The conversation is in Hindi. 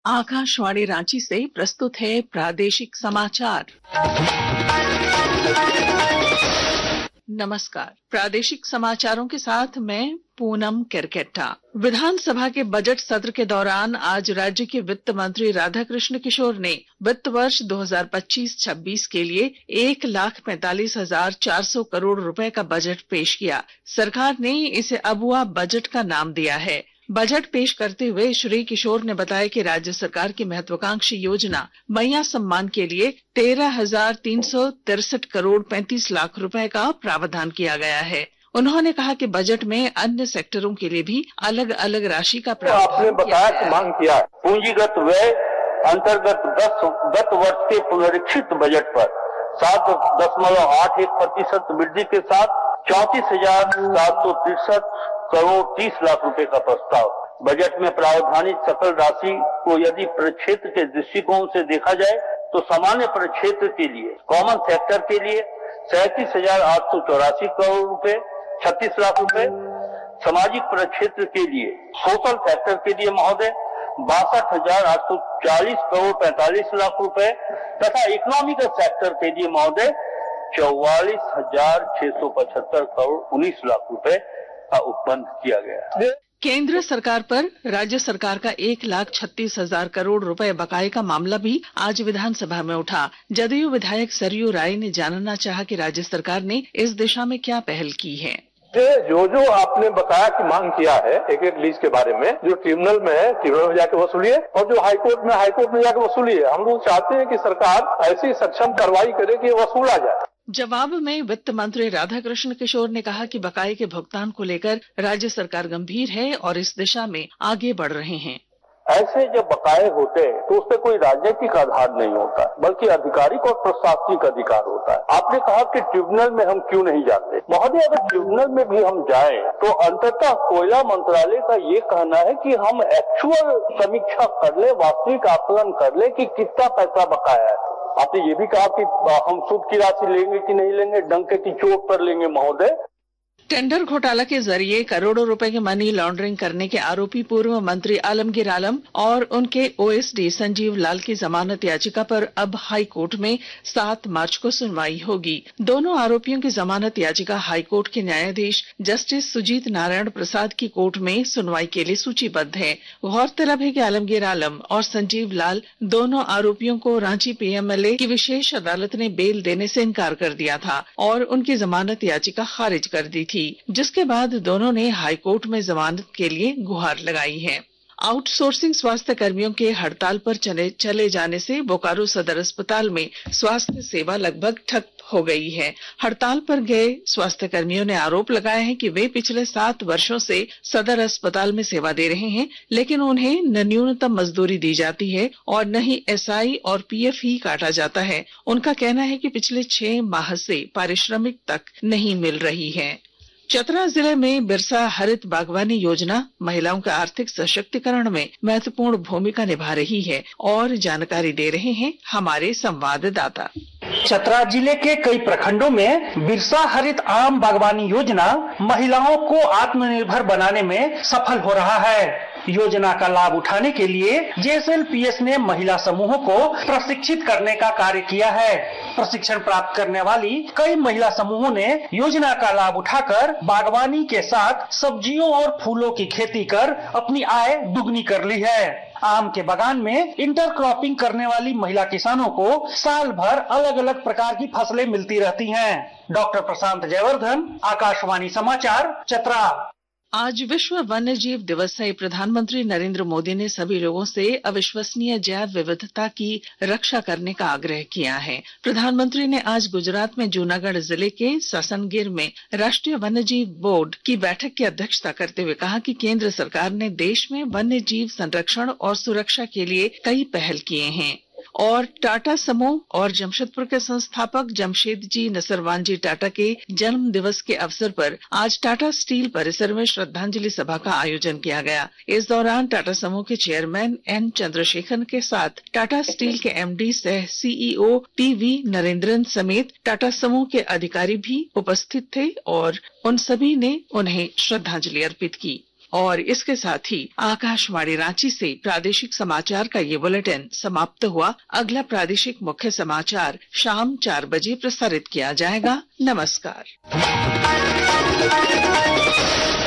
आकाशवाणी रांची से प्रस्तुत है प्रादेशिक समाचार। नमस्कार, प्रादेशिक समाचारों के साथ मैं पूनम केरकेट्टा। विधानसभा के बजट सत्र के दौरान आज राज्य के वित्त मंत्री राधाकृष्ण किशोर ने वित्त वर्ष 2025-26 के लिए 1,45,400 करोड़ रुपए का बजट पेश किया। सरकार ने इसे अबुआ बजट का नाम दिया है। बजट पेश करते हुए श्री किशोर ने बताया कि राज्य सरकार की महत्वाकांक्षी योजना मैया सम्मान के लिए 13,363 करोड़ 35 लाख रुपए का प्रावधान किया गया है। उन्होंने कहा कि बजट में अन्य सेक्टरों के लिए भी अलग अलग राशि का प्रावधान आपने बताया कि मांग किया है। पूंजीगत व्यय अंतर्गत गत वर्ष के पुनरीक्षित बजट पर 7.81% वृद्धि के साथ 34,763 करोड़ 30 लाख रुपए का प्रस्ताव। बजट में प्रावधानित सकल राशि को यदि प्रक्षेत्र के दृष्टिकोण से देखा जाए तो सामान्य प्रक्षेत्र के लिए, कॉमन सेक्टर के लिए 37,884 करोड़ रुपए 36 लाख रुपए, सामाजिक प्रक्षेत्र के लिए, सोशल सेक्टर के लिए महोदय 62,840 करोड़ 45 लाख रुपए तथा इकोनॉमिकल सेक्टर के लिए महोदय 44,675 करोड़ 19 लाख रुपए का उपबंध किया गया। केंद्र सरकार पर राज्य सरकार का 1,36,000 करोड़ रुपए बकाये का मामला भी आज विधानसभा में उठा। जदयू विधायक सरयू राय ने जानना चाहा कि राज्य सरकार ने इस दिशा में क्या पहल की है। जो आपने बताया कि मांग किया है एक लीज के बारे में, जो ट्रिब्यूनल में है ट्रिब्यूनल में जाके वसूलिए, और जो हाईकोर्ट में जाके वसूलिए। हम लोग चाहते हैं कि सरकार ऐसी सक्षम कार्रवाई करे कि वसूला जाए। जवाब में वित्त मंत्री राधाकृष्ण किशोर ने कहा कि बकाये के भुगतान को लेकर राज्य सरकार गंभीर है और इस दिशा में आगे बढ़ रहे हैं। ऐसे जब बकाये होते हैं तो उससे कोई राजनीतिक आधार नहीं होता, बल्कि आधिकारिक और प्रशासनिक अधिकार होता है। आपने कहा कि ट्रिब्यूनल में हम क्यों नहीं जाते। महोदय, अगर ट्रिब्यूनल में भी हम जाएं तो अंततः कोयला मंत्रालय का ये कहना है कि हम एक्चुअल समीक्षा कर ले, वास्तविक आकलन कर ले कि कितना पैसा बकाया है। आपने ये भी कहा कि हम सूद की राशि लेंगे कि नहीं लेंगे, डंके की चोट पर लेंगे। महोदय, टेंडर घोटाला के जरिए करोड़ों रुपए की मनी लॉन्ड्रिंग करने के आरोपी पूर्व मंत्री आलमगीर आलम और उनके ओएसडी संजीव लाल की जमानत याचिका पर अब हाई कोर्ट में 7 मार्च को सुनवाई होगी। दोनों आरोपियों की जमानत याचिका हाई कोर्ट के न्यायाधीश जस्टिस सुजीत नारायण प्रसाद की कोर्ट में सुनवाई के लिए सूचीबद्ध है। गौरतलब है कि आलमगीर आलम और संजीव लाल दोनों आरोपियों को रांची पीएमएलए की विशेष अदालत ने बेल देने से इनकार कर दिया था और उनकी जमानत याचिका खारिज कर दी थी, जिसके बाद दोनों ने हाईकोर्ट में जमानत के लिए गुहार लगाई है। आउटसोर्सिंग स्वास्थ्य कर्मियों के हड़ताल पर चले जाने से बोकारो सदर अस्पताल में स्वास्थ्य सेवा लगभग ठप हो गई है। हड़ताल पर गए स्वास्थ्य कर्मियों ने आरोप लगाया है कि वे पिछले 7 वर्षों से सदर अस्पताल में सेवा दे रहे हैं, लेकिन उन्हें न न्यूनतम मजदूरी दी जाती है और न ही एसआई और पीएफ ही काटा जाता है। उनका कहना है कि पिछले 6 माह से पारिश्रमिक तक नहीं मिल रही है। चतरा जिले में बिरसा हरित बागवानी योजना महिलाओं के आर्थिक सशक्तिकरण में महत्वपूर्ण भूमिका निभा रही है और जानकारी दे रहे हैं हमारे संवाददाता। चतरा जिले के कई प्रखंडों में बिरसा हरित आम बागवानी योजना महिलाओं को आत्मनिर्भर बनाने में सफल हो रहा है। योजना का लाभ उठाने के लिए जेएसएलपीएस ने महिला समूहों को प्रशिक्षित करने का कार्य किया है। प्रशिक्षण प्राप्त करने वाली कई महिला समूहों ने योजना का लाभ उठाकर बागवानी के साथ सब्जियों और फूलों की खेती कर अपनी आय दुगनी कर ली है। आम के बागान में इंटरक्रॉपिंग करने वाली महिला किसानों को साल भर अलग अलग प्रकार की फसलें मिलती रहती हैं। डॉक्टर प्रशांत जयवर्धन, आकाशवाणी समाचार, चतरा। आज विश्व वन्य जीव दिवस है। प्रधानमंत्री नरेंद्र मोदी ने सभी लोगों से अविश्वसनीय जैव विविधता की रक्षा करने का आग्रह किया है। प्रधानमंत्री ने आज गुजरात में जूनागढ़ जिले के ससनगिर में राष्ट्रीय वन्य जीव बोर्ड की बैठक की अध्यक्षता करते हुए कहा कि केंद्र सरकार ने देश में वन्य जीव संरक्षण और सुरक्षा के लिए कई पहल किए हैं। और टाटा समूह और जमशेदपुर के संस्थापक जमशेद जी नसरवान जी टाटा के जन्म दिवस के अवसर पर आज टाटा स्टील परिसर में श्रद्धांजलि सभा का आयोजन किया गया। इस दौरान टाटा समूह के चेयरमैन एन चंद्रशेखरन के साथ टाटा स्टील के एमडी सह सीईओ टीवी नरेंद्रन समेत टाटा समूह के अधिकारी भी उपस्थित थे और उन सभी ने उन्हें श्रद्धांजलि अर्पित की। और इसके साथ ही आकाशवाणी रांची से प्रादेशिक समाचार का ये बुलेटिन समाप्त हुआ। अगला प्रादेशिक मुख्य समाचार शाम 4 बजे प्रसारित किया जाएगा। नमस्कार।